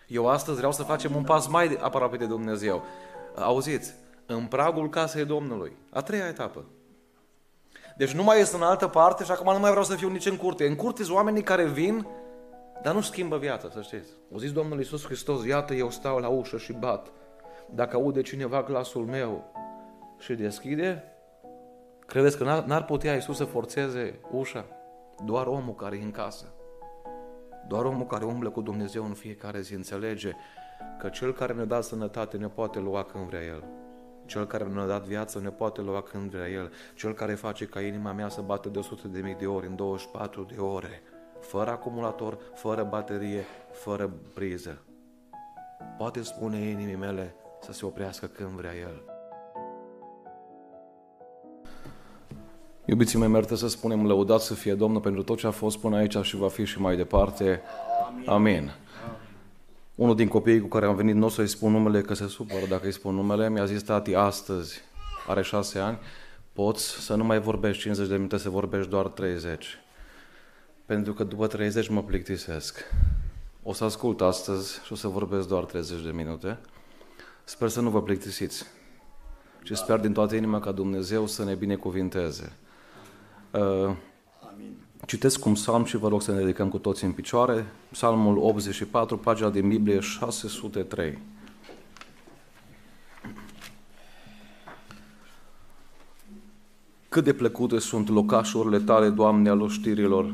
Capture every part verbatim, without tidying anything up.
Eu astăzi vreau să facem un pas mai aproape de Dumnezeu. Auziți, în pragul casei Domnului, a treia etapă. Deci nu mai este în altă parte și acum nu mai vreau să fiu nici în curte. În curte sunt oamenii care vin, dar nu schimbă viața, să știți. O zis Domnul Iisus Hristos, iată eu stau la ușă și bat. Dacă aude cineva glasul meu și deschide, credeți că n-ar, n-ar putea Iisus să forțeze ușa? Doar omul care e în casă. Doar omul care umblă cu Dumnezeu în fiecare zi înțelege că Cel care ne-a dat sănătate ne poate lua când vrea El. Cel care ne-a dat viață ne poate lua când vrea El. Cel care face ca inima mea să bată de o sută de mii de ori în douăzeci și patru de ore, fără acumulator, fără baterie, fără priză. Poate spune inimii mele să se oprească când vrea El. Iubiții mei, merită să spunem lăudat să fie Domnul pentru tot ce a fost până aici și va fi și mai departe. Amin. Amin. Unul din copiii cu care am venit, nu o să-i spun numele, că se supără dacă îi spun numele, mi-a zis: tati, astăzi, are șase ani, poți să nu mai vorbești cincizeci de minute, să vorbești doar treizeci. Pentru că după treizeci mă plictisesc. O să ascult astăzi și o să vorbesc doar treizeci de minute. Sper să nu vă plictisiți. Și sper din toată inima ca Dumnezeu să ne binecuvinteze. Uh, Citesc un psalm și vă rog să ne ridicăm cu toți în picioare. Psalmul optzeci și patru, pagina din Biblie șase sute trei. Cât de plăcute sunt locașurile tale, Doamne, al oștirilor.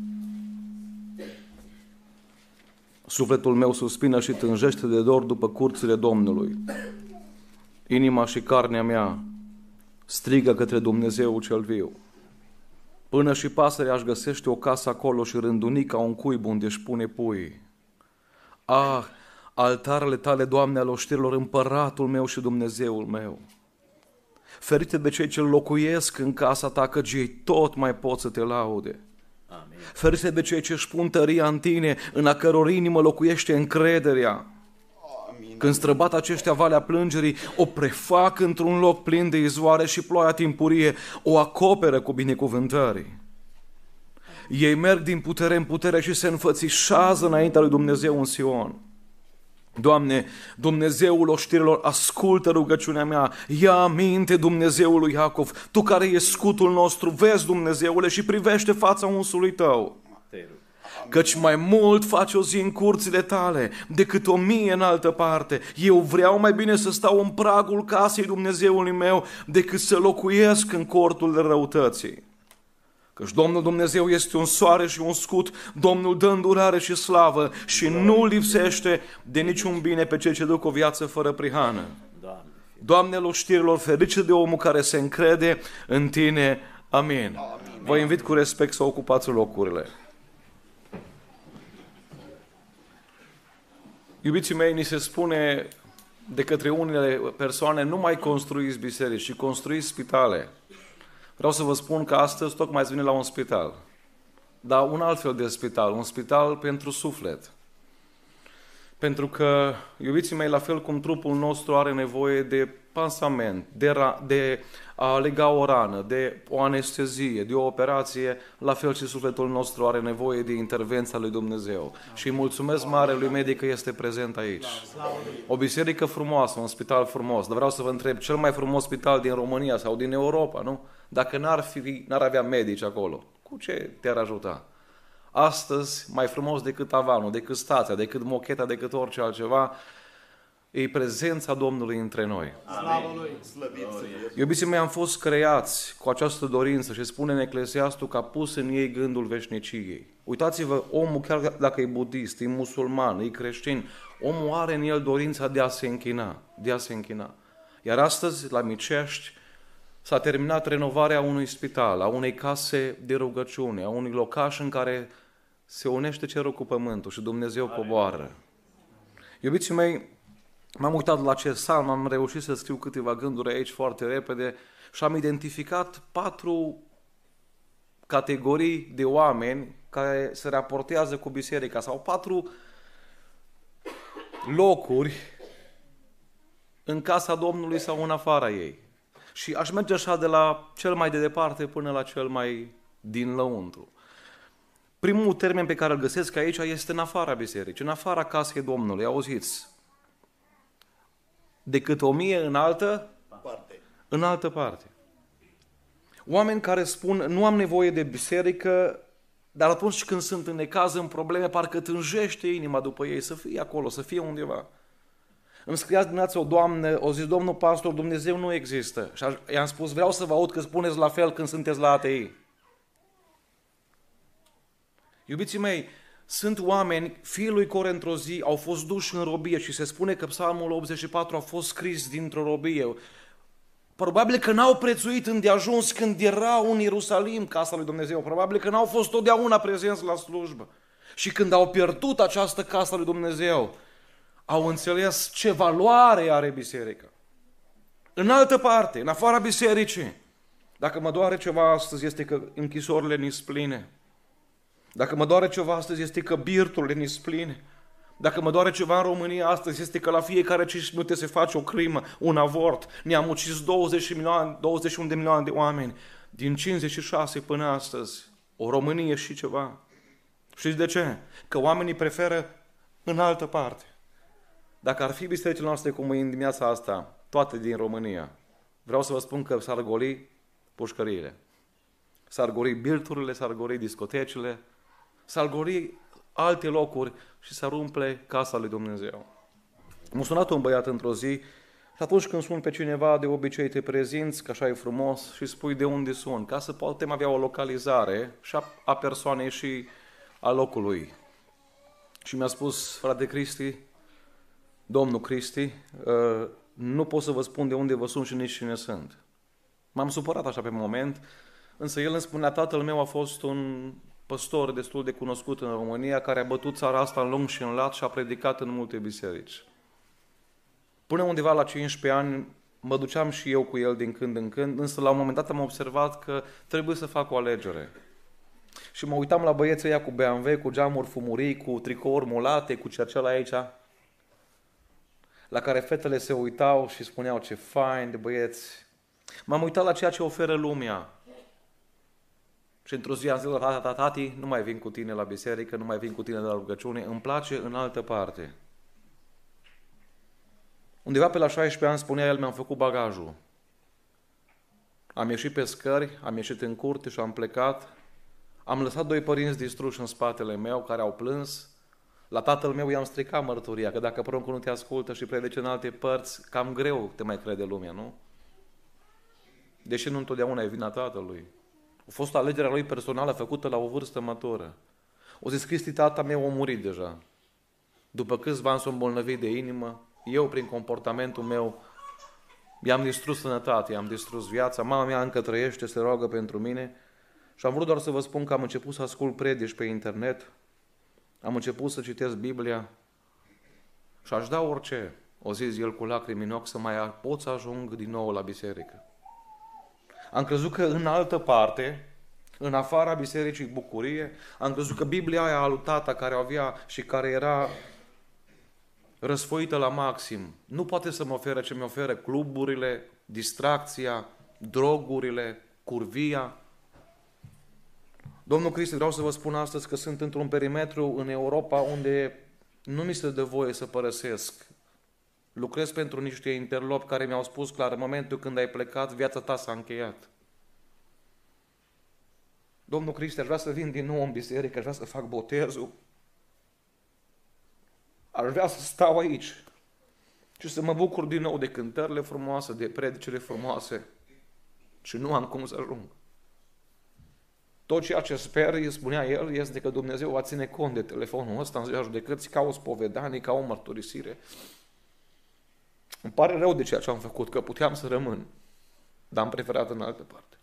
Sufletul meu suspină și tânjește de dor după curțile Domnului. Inima și carnea mea strigă către Dumnezeu cel viu. Până și pasărea își găsește o casă acolo și rândunica un cuib unde își pune pui. Ah, altarele tale, Doamne, al oștirilor, împăratul meu și Dumnezeul meu. Ferite de cei ce locuiesc în casa ta, căci ei tot mai pot să te laude. Amin. Ferite de cei ce își pun tăria în tine, în a căror inimă locuiește încrederea. Amin. Când străbat aceștia valea plângerii, o prefac într-un loc plin de izvoare și ploaia timpurie o acoperă cu binecuvântări. Ei merg din putere în putere și se înfățișează înaintea lui Dumnezeu în Sion. Doamne, Dumnezeul oștirilor, ascultă rugăciunea mea, ia aminte, Dumnezeul lui Iacov, Tu care ești scutul nostru, vezi, Dumnezeule, și privește fața unsului Tău. Căci mai mult faci o zi în curțile Tale decât o mie în altă parte. Eu vreau mai bine să stau în pragul casei Dumnezeului meu decât să locuiesc în cortul de răutății. Căci Domnul Dumnezeu este un soare și un scut, Domnul dă îndurare și slavă și nu lipsește de niciun bine pe cei ce duc o viață fără prihană. Doamne, oștirilor, ferice de omul care se încrede în Tine. Amin. Vă invit cu respect să ocupați locurile. Iubiții mei, ni se spune de către unele persoane: nu mai construiți biserici, ci construiți spitale. Vreau să vă spun că astăzi tocmai ați venit la un spital. Dar un alt fel de spital, un spital pentru suflet. Pentru că, iubiții mei, la fel cum trupul nostru are nevoie de pansament, de, ra- de a lega o rană, de o anestezie, de o operație, la fel și sufletul nostru are nevoie de intervenția lui Dumnezeu. Și îi mulțumesc mare lui medic că este prezent aici. O biserică frumoasă, un spital frumos. Dar vreau să vă întreb, cel mai frumos spital din România sau din Europa, nu? Dacă n-ar, fi, n-ar avea medici acolo, cu ce te-ar ajuta? Astăzi, mai frumos decât tavanul, decât stația, decât mocheta, decât orice altceva, e prezența Domnului între noi. Amin. Iubiții mei, am fost creați cu această dorință și spune în Eclesiastul că a pus în ei gândul veșniciei. Uitați-vă, omul, chiar dacă e budist, e musulman, e creștin, omul are în el dorința de a se închina, de a se închina. Iar astăzi, la Micești, s-a terminat renovarea unui spital, a unei case de rugăciune, a unui locaș în care se unește cerul cu pământul și Dumnezeu coboară. Iubiții mei, m-am uitat la acest psalm, am reușit să scriu câteva gânduri aici foarte repede și am identificat patru categorii de oameni care se raportează cu biserica sau patru locuri în casa Domnului sau în afara ei. Și aș merge așa de la cel mai de departe până la cel mai din lăuntru. Primul termen pe care îl găsesc aici este în afara bisericii, în afara casei Domnului, auziți? Decât o mie în altă parte. În altă parte. Oameni care spun, nu am nevoie de biserică, dar atunci când sunt în necaz, în probleme, parcă tânjește inima după ei, să fie acolo, să fie undeva. Îmi scria dimineața o doamnă, o zis, domnul pastor, Dumnezeu nu există. Și i-am spus, vreau să vă aud că spuneți la fel când sunteți la A T I. Iubiții mei, sunt oameni, fiii lui Core într-o zi au fost duși în robie și se spune că Psalmul optzeci și patru a fost scris dintr-o robie. Probabil că n-au prețuit îndeajuns când erau în Ierusalim, casa lui Dumnezeu. Probabil că n-au fost totdeauna prezenți la slujbă. Și când au pierdut această casă lui Dumnezeu, au înțeles ce valoare are biserica. În altă parte, în afara bisericii, dacă mă doare ceva astăzi, este că închisorile ni pline. Dacă mă doare ceva astăzi, este că birturile ni pline. Dacă mă doare ceva în România astăzi, este că la fiecare cinci minute se face o crimă, un avort. Ne-am ucis douăzeci de milioane, douăzeci și unu de milioane de oameni. Din cincizeci și șase până astăzi, o Românie și ceva. Știți de ce? Că oamenii preferă în altă parte. Dacă ar fi bisericile noastre cum e în dimineața asta, toate din România, vreau să vă spun că s-ar goli pușcăriile. S-ar goli birturile, s-ar goli discotecile, s-ar goli alte locuri și s-ar umple casa lui Dumnezeu. M-a sunat un băiat într-o zi și atunci când sun pe cineva, de obicei te prezinți, că așa e frumos, și spui de unde sun, ca să putem avea o localizare și a, a persoanei și a locului. Și mi-a spus, frate Cristi, domnul Cristi, nu pot să vă spun de unde vă sun și nici cine sunt. M-am supărat așa pe moment, însă el îmi spunea, tatăl meu a fost un păstor destul de cunoscut în România, care a bătut țara asta în lung și în lat și a predicat în multe biserici. Până undeva la cincisprezece ani mă duceam și eu cu el din când în când, însă la un moment dat am observat că trebuie să fac o alegere. Și mă uitam la băieții ăia cu B M W, cu geamuri fumurii, cu tricouri mulate, cu cercel aici, la care fetele se uitau și spuneau ce fain de băieți. M-am uitat la ceea ce oferă lumea. Și într-o zi am zis la tata, tati, nu mai vin cu tine la biserică, nu mai vin cu tine la rugăciune, îmi place în altă parte. Undeva pe la șaisprezece ani, spunea el, mi-am făcut bagajul. Am ieșit pe scări, am ieșit în curte și am plecat. Am lăsat doi părinți distruși în spatele meu, care au plâns. La tatăl meu i-am stricat mărturia, că dacă pruncul nu te ascultă și predice în alte părți, cam greu te mai crede lumea, nu? Deși nu întotdeauna e vina tatălui. A fost alegerea lui personală făcută la o vârstă matură. O zis, Cristi, tata meu a murit deja. După câțiva ani s-a îmbolnăvit de inimă, eu, prin comportamentul meu, i-am distrus sănătatea, i-am distrus viața, mama mea încă trăiește, se roagă pentru mine și am vrut doar să vă spun că am început să ascult predici pe internet, am început să citesc Biblia și aș da orice, o zis el cu lacrimi în ochi, să mai pot să ajung din nou la biserică. Am crezut că în altă parte, în afara bisericii bucurie, am crezut că Biblia aia a lui tata care o avea și care era răsfoită la maxim, nu poate să mă ofere ce mi oferă cluburile, distracția, drogurile, curvia. Domnul Cristi, vreau să vă spun astăzi că sunt într-un perimetru în Europa unde nu mi se dă voie să părăsesc. Lucrez pentru niște interlopi care mi-au spus clar, în momentul când ai plecat, viața ta s-a încheiat. Domnul Cristi, aș vrea să vin din nou în biserică, aș vrea să fac botezul. Aș vrea să stau aici și să mă bucur din nou de cântările frumoase, de predicile frumoase. Și nu am cum să ajung. Tot ceea ce sper, îi spunea el, este că Dumnezeu va ține cont de telefonul ăsta în ziua judecății ca o spovedanie, ca o mărturisire. Îmi pare rău de ceea ce am făcut, că puteam să rămân, dar am preferat în altă parte.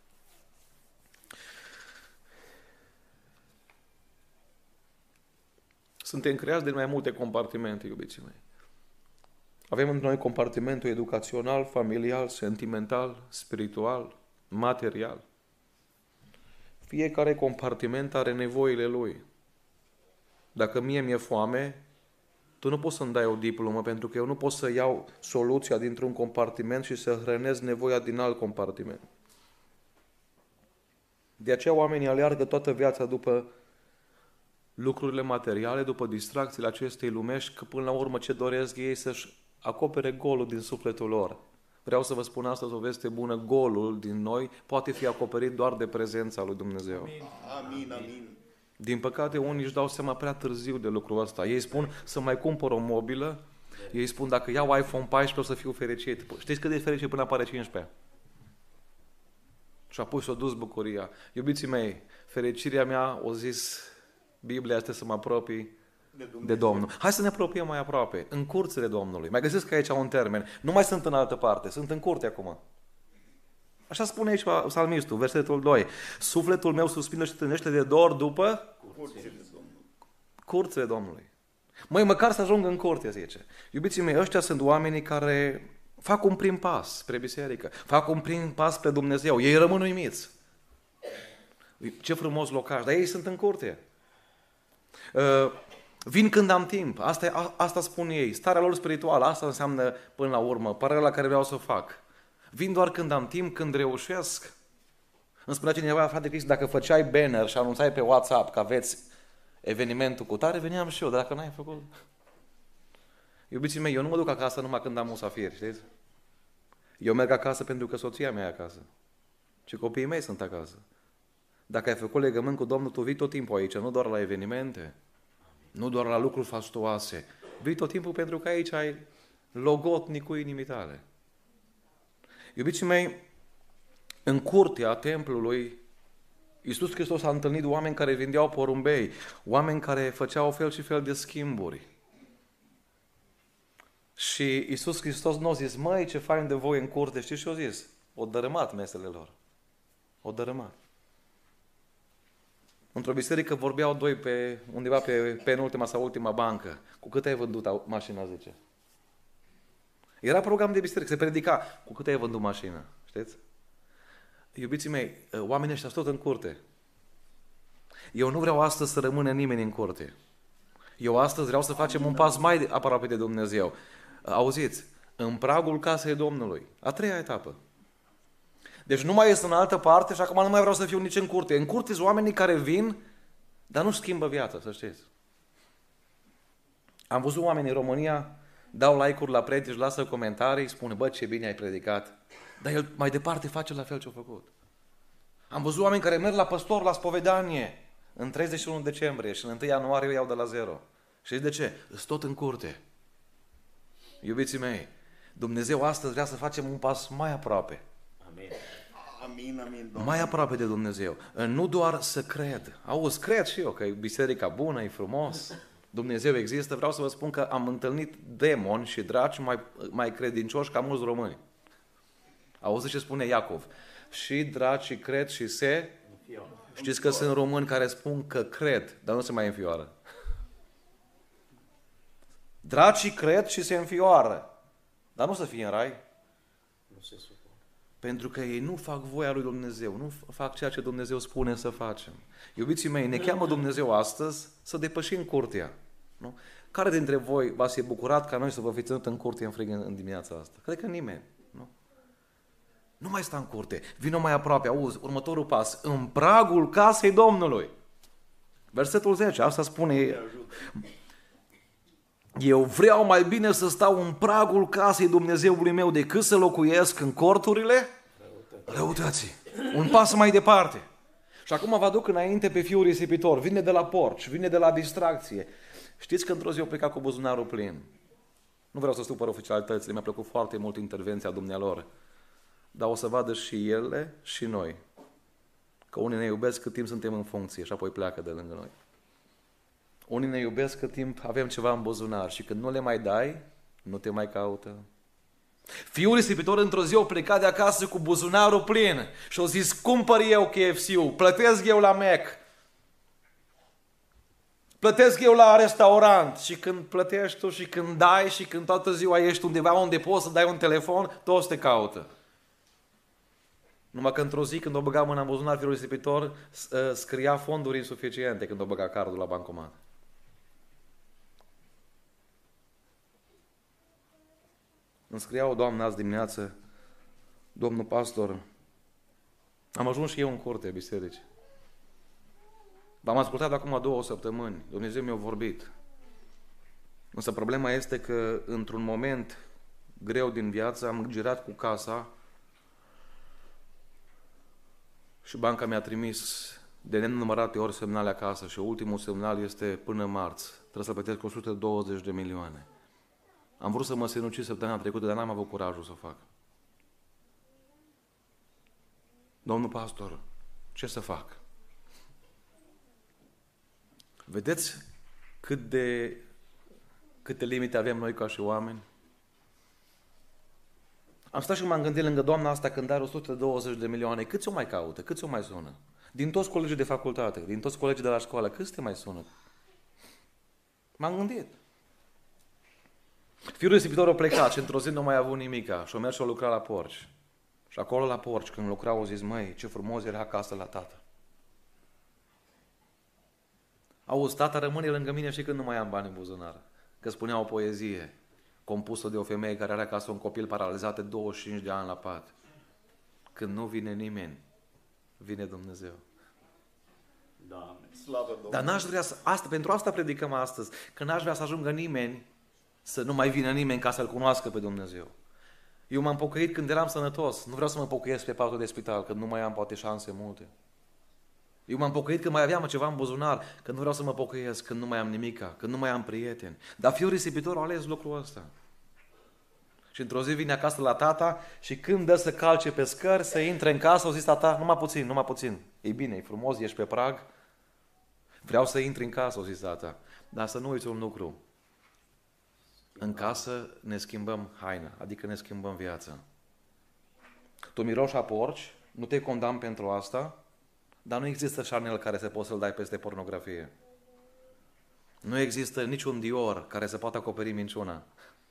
Suntem creați din mai multe compartimente, iubiții mei. Avem în noi compartimentul educațional, familial, sentimental, spiritual, material. Fiecare compartiment are nevoile lui. Dacă mie mi-e foame, tu nu poți să-mi dai o diplomă, pentru că eu nu pot să iau soluția dintr-un compartiment și să hrănesc nevoia din alt compartiment. De aceea oamenii aleargă toată viața după lucrurile materiale, după distracțiile acestei lumești, că până la urmă ce doresc ei să-și acopere golul din sufletul lor. Vreau să vă spun astăzi o veste bună, golul din noi poate fi acoperit doar de prezența lui Dumnezeu. Amin, amin. Din păcate, unii își dau seama prea târziu de lucrul ăsta. Ei spun să mai cumpăr o mobilă, ei spun dacă iau iPhone paisprezece o să fiu fericit. Știți cât de fericit până apare cincisprezece? Și apoi s-a dus bucuria. Iubiții mei, fericirea mea, o zis Biblia, este să mă apropii de, de Domnul. Hai să ne apropiem mai aproape, în curțile Domnului. Mai găsesc aici un termen. Nu mai sunt în altă parte, sunt în curte acum. Așa spune aici psalmistul, versetul doi. Sufletul meu suspină și tânește de dor după Curțile Domnului. Curțile Domnului. Măi, măcar să ajung în curte, zice. Iubiții mei, ăștia sunt oamenii care fac un prim pas spre biserică, fac un prim pas spre Dumnezeu. Ei rămân uimiți. Ce frumos locaș, dar ei sunt în curte. Uh, vin când am timp, asta, asta spun ei. Starea lor spirituală, asta înseamnă până la urmă, părerea la care vreau să o fac. Vin doar când am timp, când reușesc. Îmi spunea cineva, frate Cristi, dacă făceai banner și anunțai pe WhatsApp că aveți evenimentul cu tare, veneam și eu, dar dacă n-ai făcut... Iubiții mei, eu nu mă duc acasă numai când am musafiri, știți? Eu merg acasă pentru că soția mea e acasă. Și copiii mei sunt acasă. Dacă ai făcut legământ cu Domnul, tu vii tot timpul aici, nu doar la evenimente, nu doar la lucruri fastuoase. Vii tot timpul pentru că aici ai logotnicul inimii tale. Iubiții mei, în curtea templului, Iisus Hristos a întâlnit oameni care vindeau porumbei, oameni care făceau fel și fel de schimburi. Și Iisus Hristos nu a zis, măi, ce fain de voi în curte, știți ce a zis? O dărâmat mesele lor. O dărâmat. Într-o biserică vorbeau doi pe undeva pe penultima sau ultima bancă. Cu cât ai vândut mașina, zice? Era program de biserică, se predica. Cu cât ai vândut mașina? Știți? Iubiții mei, oamenii ăștia sunt tot în curte. Eu nu vreau astăzi să rămână nimeni în curte. Eu astăzi vreau să facem un pas mai aproape de Dumnezeu. Auziți, în pragul casei Domnului. A treia etapă. Deci nu mai este în altă parte și acum nu mai vreau să fiu nici în curte. În curte sunt oamenii care vin, dar nu schimbă viața, să știți. Am văzut oameni în România, dau like-uri la predici, lasă comentarii, spune, bă, ce bine ai predicat. Dar el mai departe face la fel ce a făcut. Am văzut oameni care merg la păstor, la spovedanie, în treizeci și unu decembrie și în întâi ianuarie o iau de la zero. Știți de ce? Sunt tot în curte. Iubiții mei, Dumnezeu astăzi vrea să facem un pas mai aproape. Amin. Amin, amin, mai aproape de Dumnezeu. Nu doar să cred. Auzi, cred și eu că e biserica bună, e frumos, Dumnezeu există. Vreau să vă spun că am întâlnit demoni și draci mai, mai credincioși ca mulți români. Auzi ce spune Iacov? Și dracii cred și se... Știți că sunt români care spun că cred, dar nu se mai înfioară. Dracii cred și se înfioară, dar nu să fie în rai. Nu se supune. Pentru că ei nu fac voia lui Dumnezeu, nu fac ceea ce Dumnezeu spune să facem. Iubiții mei, ne cheamă Dumnezeu astăzi să depășim curtea. Nu? Care dintre voi v-ați fi bucurat ca noi să vă fi ținut în curte în frig în dimineața asta? Cred că nimeni. Nu? Nu mai sta în curte, vină mai aproape, auzi, următorul pas, în pragul casei Domnului. Versetul zece, asta spune... Eu vreau mai bine să stau în pragul casei Dumnezeului meu decât să locuiesc în corturile răutății. Un pas mai departe. Și acum vă aduc înainte pe fiul risipitor. Vine de la porci, vine de la distracție. Știți că într-o zi o pleca cu buzunarul plin. Nu vreau să stupăr oficialitățile, mi-a plăcut foarte mult intervenția dumnealor. Dar o să vadă și ele și noi. Că unii ne iubesc cât timp suntem în funcție și apoi pleacă de lângă noi. Unii ne iubesc cât timp avem ceva în buzunar și când nu le mai dai, nu te mai caută. Fiul risipitor într-o zi o pleca de acasă cu buzunarul plin și o zis, cumpăr eu K F C-ul, plătesc eu la Mac, plătesc eu la restaurant. Și când plătești tu și când dai și când toată ziua ești undeva unde poți să dai un telefon, toți te caută. Numai că într-o zi când o băga mâna în buzunar, fiul risipitor scria fonduri insuficiente când o băga cardul la bancomat. Îmi scria o doamnă azi dimineață, domnul pastor, am ajuns și eu în curte biserici. V-am ascultat acum două săptămâni. Dumnezeu mi-a vorbit. Însă problema este că într-un moment greu din viață am girat cu casa și banca mi-a trimis de nenumărate ori semnale acasă și ultimul semnal este până marți. Trebuie să plătesc o sută douăzeci de milioane. Am vrut să mă sinucid săptămâna trecută, dar n-am avut curajul să o fac. Domnul pastor, ce să fac? Vedeți cât de, câte limite avem noi ca și oameni? Am stat și m-am gândit lângă doamna asta când are o sută douăzeci de milioane, câți o mai caută, câți o mai sună? Din toți colegii de facultate, din toți colegii de la școală, câți te mai sună? M-am gândit. Fiul risipitorul a plecat și într-o zi nu mai a avut nimica și o mers și o lucra la porci. Și acolo la porci, când lucrau, au zis, măi, ce frumos era acasă la tată. Auzi, tata rămâne lângă mine și când nu mai am bani în buzunar. Că spunea o poezie compusă de o femeie care are acasă un copil paralizat de douăzeci și cinci de ani la pat. Când nu vine nimeni, vine Dumnezeu. Doamne, slavă Domnului. Dar n-aș vrea să, asta, pentru asta predicăm astăzi, că n-aș vrea să ajungă nimeni, să nu mai vină nimeni ca să-L cunoască pe Dumnezeu. Eu m-am pocăit când eram sănătos, nu vreau să mă pocăiesc pe patul de spital, că nu mai am poate șanse multe. Eu m-am pocăit când mai aveam ceva în buzunar, că nu vreau să mă pocăiesc, când nu mai am nimica, când nu mai am prieteni. Dar fiul risipitor a ales lucrul ăsta. Și într-o zi vine acasă la tata și când dă să calce pe scări, să intre în casă, o zis tata, numai puțin, numai puțin. E bine, e frumos, ești pe prag. Vreau să intri în casă, o zis tata. Dar să nu uiți un lucru. În casă ne schimbăm haina, adică ne schimbăm viața. Tu miroși a porci, nu te condamn pentru asta, dar nu există Chanel care să poți să-l dai peste pornografie. Nu există niciun Dior care să poată acoperi minciuna.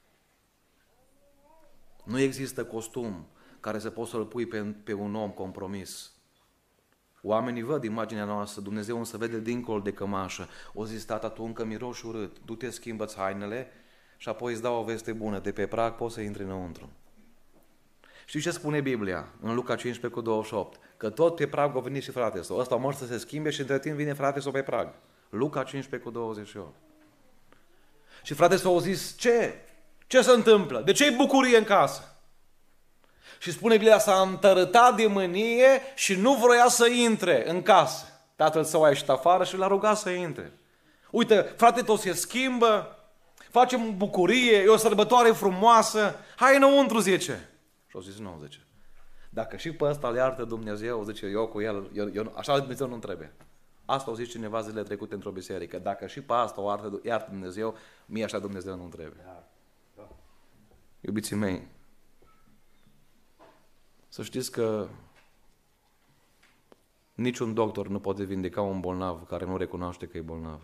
Nu există costum care să poți să-l pui pe, pe un om compromis. Oamenii văd imaginea noastră, Dumnezeu însă vede dincolo de cămașă. O zis, tata, tu încă miroși urât, du-te, schimbă-ți hainele și apoi îți dau o veste bună, de pe prag poți să intri înăuntru. Știi ce spune Biblia în Luca cincisprezece cu douăzeci și opt? Că tot pe prag a venit și fratele său. Ăsta a mers să se schimbe și între timp vine fratele său pe prag. Luca cincisprezece cu douăzeci și opt. Și fratele său a zis, ce? Ce se întâmplă? De ce-i bucurie în casă? Și spune Biblia, s-a întărâtat de mânie și nu vroia să intre în casă. Tatăl său a ieșit afară și l-a rugat să intre. Uite, frate tău se schimbă, facem bucurie, e o sărbătoare frumoasă, hai înăuntru, zice. Și au zis, nu, zice. Dacă și pe ăsta le iartă Dumnezeu, zice, eu cu el, eu, eu, așa Dumnezeu nu trebuie. Asta au zis cineva zilele trecute într-o biserică. Dacă și pe asta o iartă, iartă Dumnezeu, mie așa Dumnezeu nu trebuie. Da. Da. Iubiții mei, să știți că niciun doctor nu poate vindeca un bolnav care nu recunoaște că e bolnav.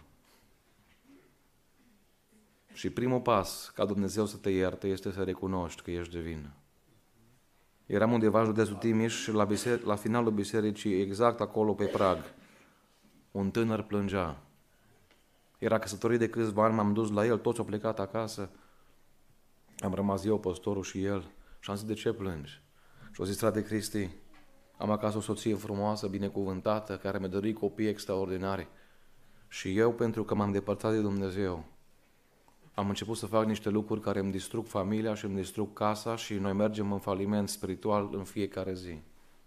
Și primul pas ca Dumnezeu să te ierte este să recunoști că ești de vină. Eram undeva în județul Timiș și la, biser- la finalul bisericii, exact acolo pe prag, un tânăr plângea. Era căsătorit de câțiva ani, m-am dus la el, toți au plecat acasă. Am rămas eu, păstorul și el. Și am zis, de ce plângi? Și au zis, frate Cristi, am acasă o soție frumoasă, binecuvântată, care mi-a dăruit copii extraordinari. Și eu, pentru că m-am depărtat de Dumnezeu, am început să fac niște lucruri care îmi distrug familia și îmi distrug casa și noi mergem în faliment spiritual în fiecare zi.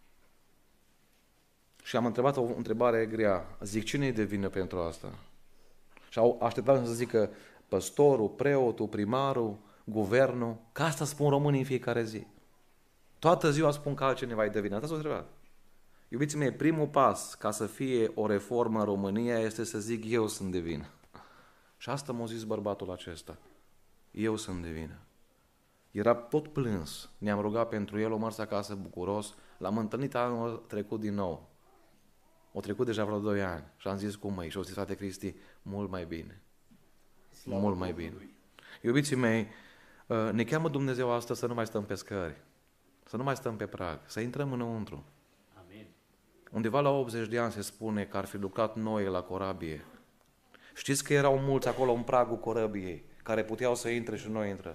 Și am întrebat o întrebare grea. Zic, cine e de vină pentru asta? Și au așteptat să zică păstorul, preotul, primarul, guvernul, că asta spun românii în fiecare zi. Toată ziua spun că altcineva e de vină. Asta s-a întrebat. Iubiții mei, primul pas ca să fie o reformă în România este să zic eu sunt de vină. Și asta m-a zis bărbatul acesta. Eu sunt de vină. Era tot plâns. Ne-am rugat pentru el, o mers acasă bucuros. L-am întâlnit anul trecut din nou. O trecut deja vreo doi ani. Și am zis cum măi. Și au zis, frate Cristi, mult mai bine. Slavă mult mai bine. Lui. Iubiții mei, ne cheamă Dumnezeu astăzi să nu mai stăm pe scări. Să nu mai stăm pe prag. Să intrăm înăuntru. Amin. Undeva la optzeci de ani se spune că ar fi lucrat Noe la corabie. Știți că erau mulți acolo în pragul corăbiei, care puteau să intre și noi intră.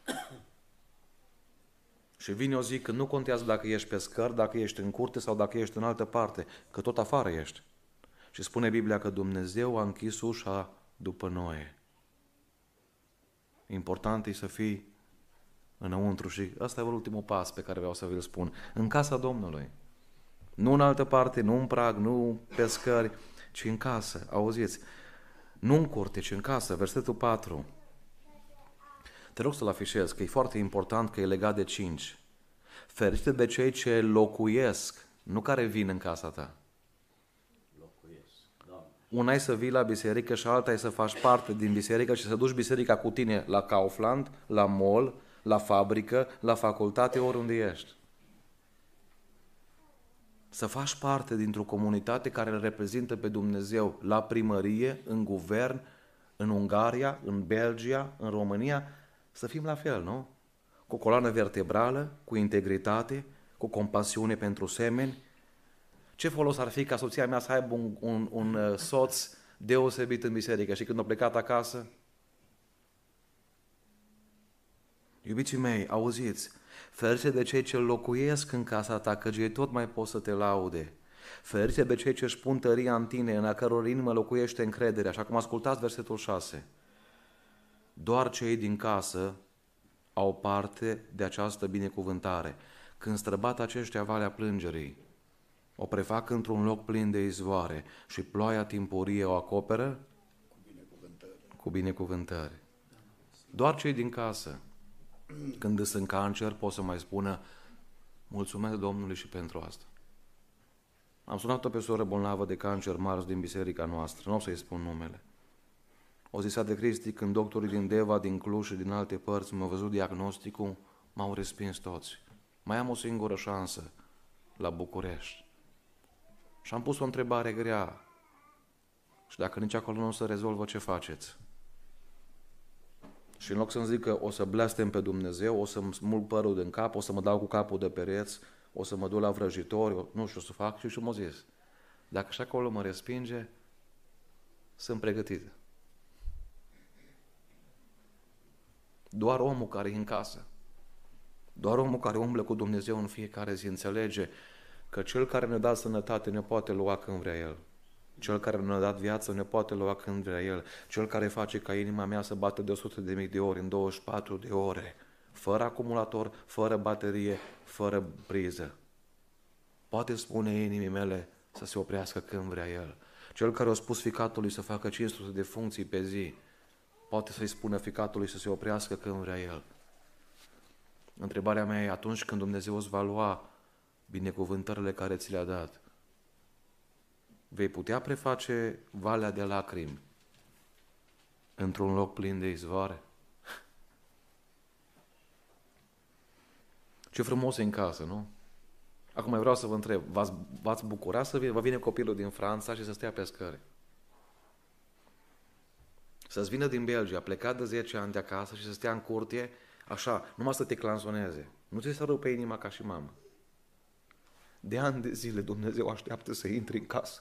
Și vine o zi când nu contează dacă ești pe scări, dacă ești în curte sau dacă ești în altă parte, că tot afară ești. Și spune Biblia că Dumnezeu a închis ușa după Noe. Important e să fii înăuntru și ăsta e ultimul pas pe care vreau să vi-l spun. În casa Domnului. Nu în altă parte, nu în prag, nu pe scări, ci în casă. Auziți? Nu în curte, ci în casă. Versetul patru. Te rog să-l afișez, că e foarte important, că e legat de cinci. Fericite de cei ce locuiesc, nu care vin în casa ta. Locuiesc, da. Una e să vii la biserică și alta e să faci parte din biserică și să duci biserica cu tine la Kaufland, la mall, la fabrică, la facultate, oriunde ești. Să faci parte dintr-o comunitate care îl reprezintă pe Dumnezeu la primărie, în guvern, în Ungaria, în Belgia, în România, să fim la fel, nu? Cu o coloană vertebrală, cu integritate, cu compasiune pentru semeni. Ce folos ar fi ca soția mea să aibă un, un, un soț deosebit în biserică și când a plecat acasă? Iubiții mei, auziți, ferice de cei ce locuiesc în casa ta, căci ei tot mai pot să te laude. Ferice de cei ce își pun tăria în tine, în a căror inimă locuiește încredere, așa cum ascultați versetul șase. Doar cei din casă au parte de această binecuvântare. Când străbat aceștia valea plângerii, o prefac într-un loc plin de izvoare și ploaia timpurie o acoperă Cu binecuvântări. cu binecuvântări. Doar cei din casă, când îs în cancer, pot să mai spună mulțumesc Domnului și pentru asta. Am sunat-o pe soră bolnavă de cancer marți din biserica noastră, nu o să-i spun numele. O zis de Cristi, când doctorii din Deva, din Cluj și din alte părți m-au văzut diagnosticul, m-au respins toți. Mai am o singură șansă, la București. Și am pus o întrebare grea. Și dacă nici acolo nu se rezolvă, ce faceți? Și în loc să-mi zic că o să blestem pe Dumnezeu, o să-mi smulg părul din cap, o să mă dau cu capul de pereți, o să mă duc la vrăjitori, nu știu să fac, și m-a zis. Dacă și acolo mă respinge, sunt pregătit. Doar omul care e în casă, doar omul care umblă cu Dumnezeu în fiecare zi înțelege că Cel care ne-a dat sănătate ne poate lua când vrea El. Cel care ne-a dat viață ne poate lua când vrea El. Cel care face ca inima mea să bată de o sută de mii de ori în douăzeci și patru de ore, fără acumulator, fără baterie, fără priză. Poate spune inimii mele să se oprească când vrea El. Cel care a spus ficatului să facă cinci sute de funcții pe zi, poate să-i spună ficatului să se oprească când vrea El. Întrebarea mea e, atunci când Dumnezeu îți va lua binecuvântările care ți le-a dat, vei putea preface valea de lacrimi într-un loc plin de izvoare? Ce frumos e în casă, nu? Acum mai vreau să vă întreb, v-ați, v-ați bucura să vine, vă vine copilul din Franța și să stea pe scări? Să-ți vină din Belgia, plecat de zece ani de acasă și să stea în curte, așa, numai să te clansoneze. Nu ți se rupe inima ca și mamă. De ani de zile Dumnezeu așteaptă să intri în casă.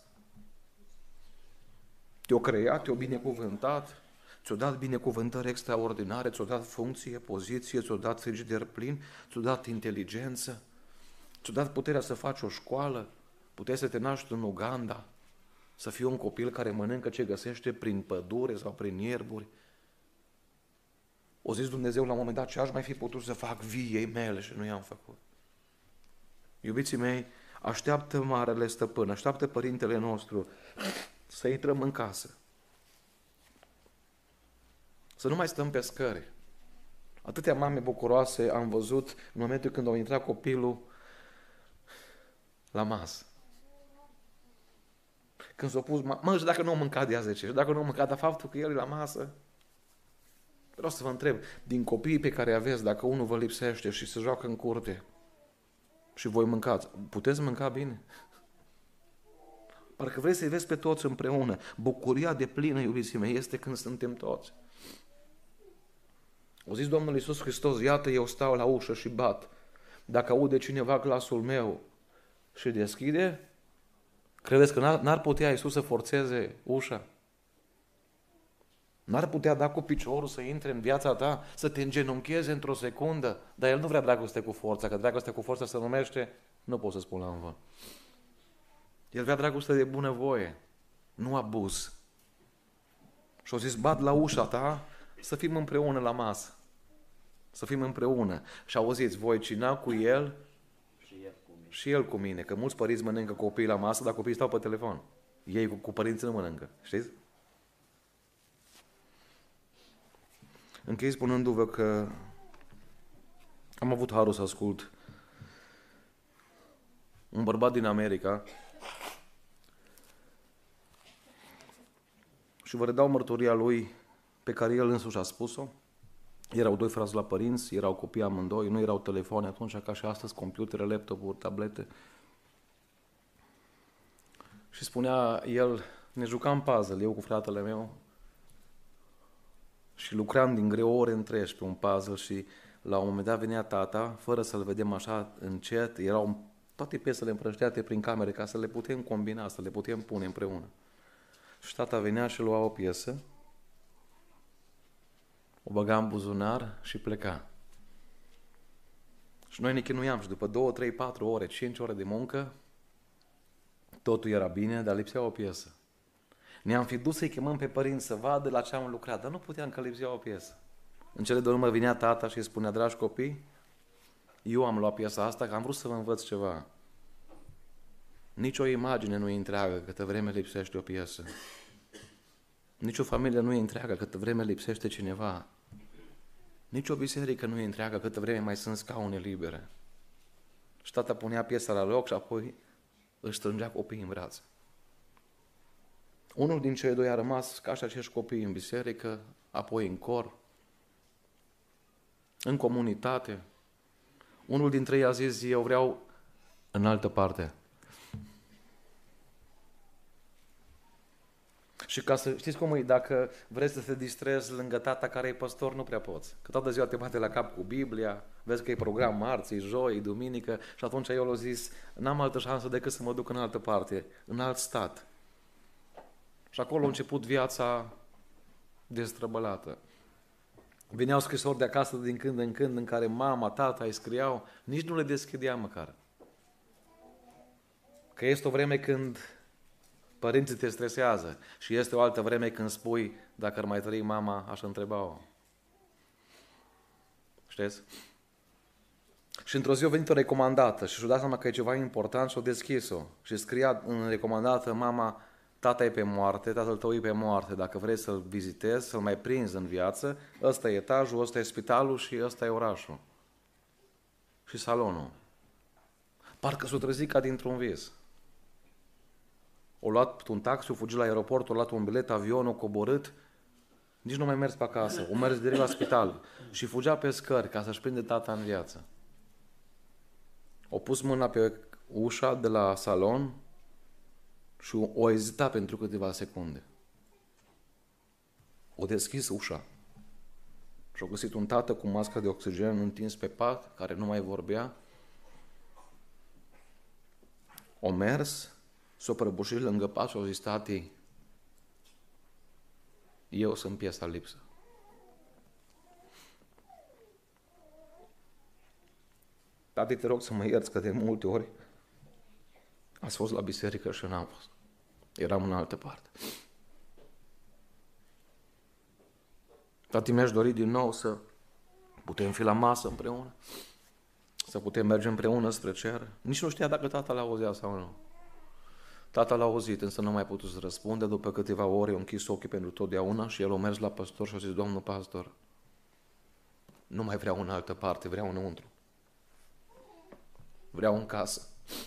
Te-o creat, te-o binecuvântat, ți-o dat binecuvântări extraordinare, ți-o dat funcție, poziție, ți-o dat frigider plin, ți-o dat inteligență, ți-o dat puterea să faci o școală, puteai să te naști în Uganda, să fii un copil care mănâncă ce găsește prin pădure sau prin ierburi. O zis Dumnezeu la un moment dat, ce aș mai fi putut să fac viei mele și nu i-am făcut. Iubiții mei, așteaptă Marele Stăpân, așteaptă Părintele nostru să intrăm în casă. Să nu mai stăm pe scări. Atâtea mame bucuroase am văzut în momentul când a intrat copilul la masă. Când s-a pus, mă, și dacă nu a mâncat de a zece, și dacă nu a mâncat, dar faptul că el e la masă, vreau să vă întreb, din copiii pe care aveți, dacă unul vă lipsește și se joacă în curte și voi mâncați, puteți mânca bine? Parcă vrei să-i vezi pe toți împreună. Bucuria de plină, iubiții mei, este când suntem toți. O zis Domnul Iisus Hristos, iată, eu stau la ușă și bat. Dacă aude cineva glasul meu și deschide, credeți că n-ar, n-ar putea Iisus să forțeze ușa? N-ar putea da cu piciorul să intre în viața ta, să te îngenuncheze într-o secundă? Dar El nu vrea dragoste cu forța, că dragoste cu forța se numește, nu pot să spun la învă. El vrea dragoste de bunăvoie. nu abuz. Și au zis, bat la ușa ta să fim împreună la masă. Să fim împreună. Și auziți, voi cina cu el Și el cu mine. și el cu mine. Că mulți părinți mănâncă copiii la masă, dar copiii stau pe telefon. Ei cu, cu părinții nu mănâncă. Știți? Închei spunându-vă că am avut harul să ascult un bărbat din America și vă redau mărturia lui pe care el însuși a spus-o. Erau doi frați la părinți, erau copii amândoi, nu erau telefoane atunci ca și astăzi, computere, laptopuri, tablete. Și spunea el, ne jucam puzzle, eu cu fratele meu, și lucram din greu ore întregi pe un puzzle și la un moment dat venea tata, fără să-l vedem așa încet, erau toate piesele împrășteate prin camere ca să le putem combina, să le putem pune împreună. Și tata venea și lua o piesă, o băga în buzunar și pleca. Și noi ne chinuiam și după două, trei, patru ore, cinci ore de muncă, totul era bine, dar lipsea o piesă. Ne-am fi dus să-i chemăm pe părinți să vadă la ce am lucrat, dar nu puteam că lipsea o piesă. În cele de urmă vinea tata și îi spunea, dragi copii, eu am luat piesa asta că am vrut să vă învăț ceva. Nici o imagine nu e întreagă câtă vreme lipsește o piesă. Nici o familie nu e întreagă câtă vreme lipsește cineva. Nici o biserică nu e întreagă câtă vreme mai sunt scaune libere. Și tata punea piesa la loc și apoi își strângea copiii în brațe. Unul din cei doi a rămas ca și acești copii în biserică, apoi în cor, în comunitate. Unul dintre ei a zis, eu vreau în altă parte. Și ca să știți cum e, dacă vrei să te distrezi lângă tata care e păstor, nu prea poți. Că toată ziua te bate la cap cu Biblia, vezi că e program marții, joi, duminică și atunci eu l-a zis, n-am altă șansă decât să mă duc în altă parte, în alt stat. Și acolo a început viața destrăbălată. Veneau scrisori de acasă din când în când în care mama, tata îi scriau, nici nu le deschidea măcar. Că este o vreme când părinții te stresează și este o altă vreme când spui, dacă ar mai trăi mama, aș întreba-o. Știți? Și într-o zi a venit o recomandată și și-a dat seama că e ceva important și a deschis-o. Și scria în recomandată, mama, tata e pe moarte, tatăl tău e pe moarte, dacă vrei să-l vizitezi, să-l mai prinzi în viață, ăsta e etajul, ăsta e spitalul și ăsta e orașul. Și salonul. Parcă s-o trezit ca dintr-un vis. O luat un taxi, o fugit la aeroport, o luat un bilet, avionul, coborât, nici nu mai mers pe acasă, o mers direct la spital și fugea pe scări ca să-și prinde tata în viață. O pus mâna pe ușa de la salon și o ezita pentru câteva secunde. O deschis ușa și-a găsit un tată cu mască de oxigen întins pe pat, care nu mai vorbea. O mers, s-o prăbușit lângă pat și-a zis, tati, eu sunt piesa lipsă. Tati, te rog să mă ierți că de multe ori ați fost la biserică și n-am fost. Eram în altă parte. Tati, mi-aș dori din nou să putem fi la masă împreună, să putem merge împreună spre cer. Nici nu știa dacă tata l-auzea sau nu. Tata l-a auzit, însă nu mai putut să răspunde. După câteva ore a închis ochii pentru totdeauna și el a mers la păstor și a zis, domnul pastor, nu mai vreau în altă parte, vreau înăuntru. Vreau în casă.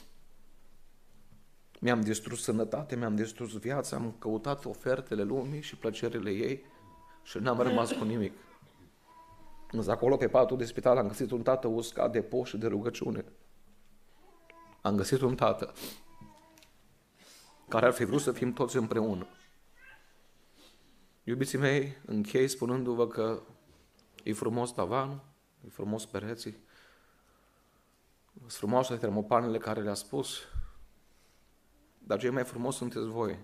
Mi-am distrus sănătate, mi-am distrus viața, am căutat ofertele lumii și plăcerile ei și n-am rămas cu nimic. Însă acolo pe patul de spital am găsit un tată uscat de post și de rugăciune. Am găsit un tată care ar fi vrut să fim toți împreună. Iubiții mei, închei spunându-vă că e frumos tavanul, e frumos pereții, sunt frumoase termopanele care le-a spus, dar cei mai frumos sunteți voi.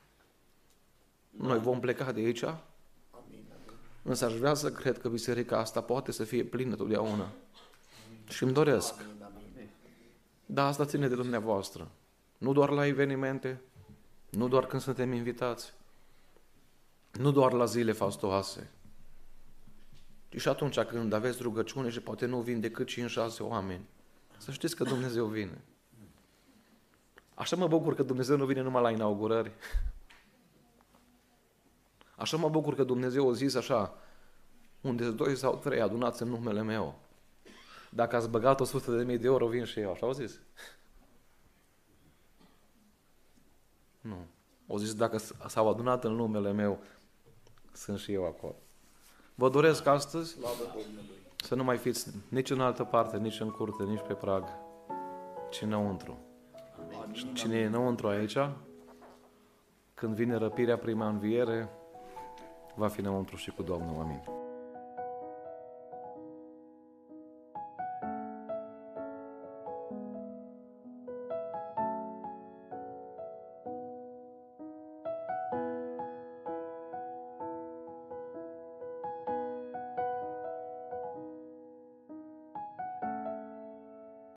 Noi vom pleca de aici, însă aș vrea să cred că biserica asta poate să fie plină totdeauna. Și îmi doresc. Dar asta ține de dumneavoastră. Nu doar la evenimente, Nu doar când suntem invitați. Nu doar la zile fastoase. Și atunci când aveți rugăciune și poate nu vin decât cinci șase oameni, să știți că Dumnezeu vine. Așa mă bucur că Dumnezeu nu vine numai la inaugurări. Așa mă bucur că Dumnezeu a zis așa, unde doi sau trei adunați în numele meu. Dacă ați băgat o sută de mii de euro, vin și eu. Așa au zis? Nu. Au zis, dacă s-au adunat în numele meu, sunt și eu acolo. Vă doresc astăzi să nu mai fiți nici în altă parte, nici în curte, nici pe prag, ci înăuntru. Cine e înăuntru aici, când vine răpirea, prima înviere, va fi înăuntru și cu Domnul. Amin.